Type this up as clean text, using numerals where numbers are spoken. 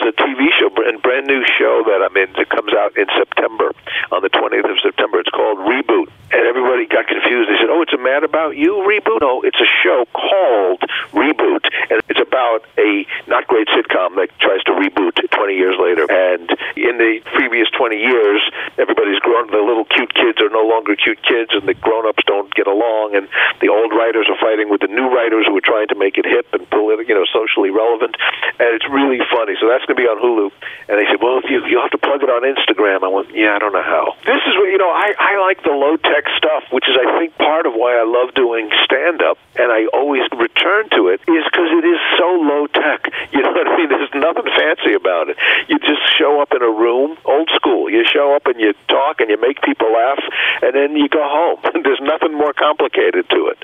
a TV show, a brand new show that I'm in that comes out in September, on the 20th of September. It's called Reboot. And everybody got confused. They said, oh, it's a Mad About You reboot? No, it's a show called Reboot. And it's about a not great sitcom that tries to reboot 20 years later. And in the previous 20 years, everybody's grown. The little cute kids are no longer cute kids, and the grown-ups don't get along. And the old writers are fighting with the new writers who are trying to make it hip and socially relevant. And it's really funny. So that's going to be on Hulu. And they said, well, you'll have to plug it on Instagram. I went, yeah, I don't know how. This is what, I like the low-tech stuff, which is, I think, part of why I love doing stand-up, and I always return to it, is because it is so low-tech. You know what I mean? There's nothing fancy about it. You just show up in a room, old school. You show up and you talk and you make people laugh, and then you go home. There's nothing more complicated to it.